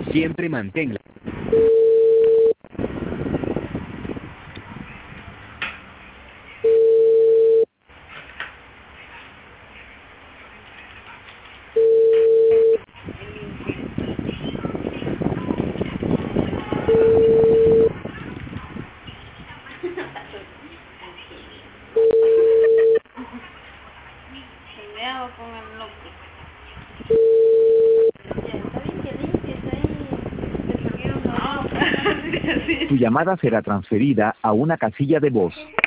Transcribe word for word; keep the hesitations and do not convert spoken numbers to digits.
Siempre manténla. Peleado con el loco. Ya, está bien que limpies ahí. Te perdieron la ropa. Tu llamada será transferida a una casilla de voz.